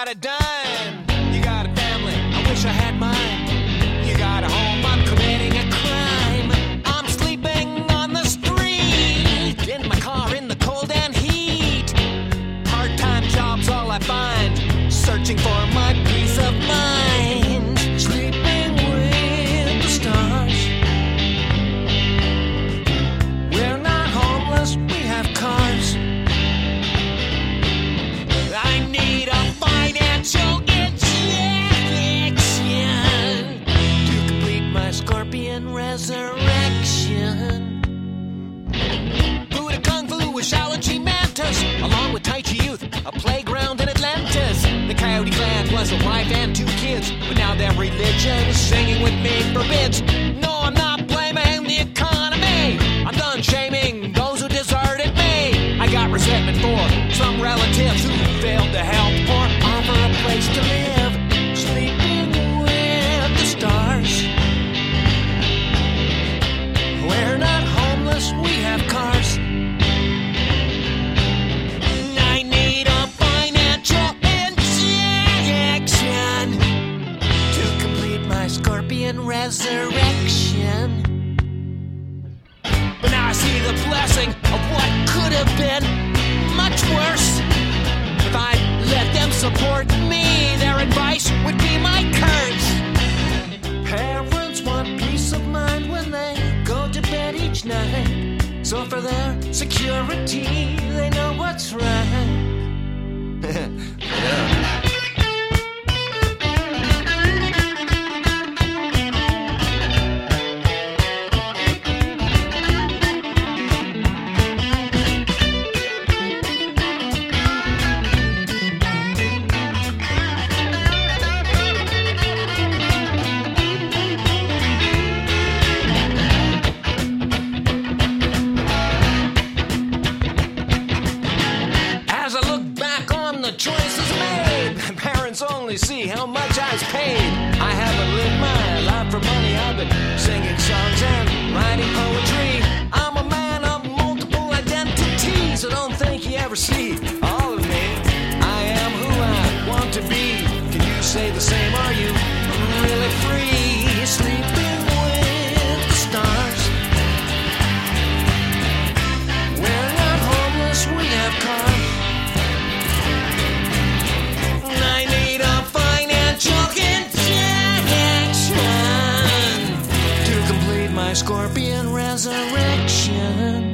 got a dime. You got a family, I wish I had mine. You got a home, I'm committing a crime. I'm sleeping on the street, in my car in the cold and heat. Part-time jobs all I find, searching for my peace of mind. Sleeping with the stars. We're not homeless, we have cars. I need a financial injection to complete my scorpion resurrection. Buddha Kung Fu with Shaolin Mantis, along with Tai Chi Youth, a playground in Atlantis. The Coyote Clan was a wife and 2 kids, but now their religion singing with me forbids. No, I'm not blaming the economy. I'm done shaming those who deserted me. I got resentment for some relatives who failed to help or offer a place to live. Sleeping with the stars. We're not homeless, we have cars. I need a financial injection to complete my scorpion resurrection. But now I see the blessing of what could have been much worse. If I let them support me, their advice would be my curse. Parents want peace of mind when they go to bed each night. So for their security, they know what's right. Yeah. Choices made. Parents only see how much I was paid. I haven't lived my life for money. I've been singing songs and writing poetry. I'm a man of multiple identities. So don't think you ever see all of me. I am who I want to be. Can you say the same? Are you really free? Sleeping with the stars. We're not homeless, we have cars. Injection to complete my scorpion resurrection.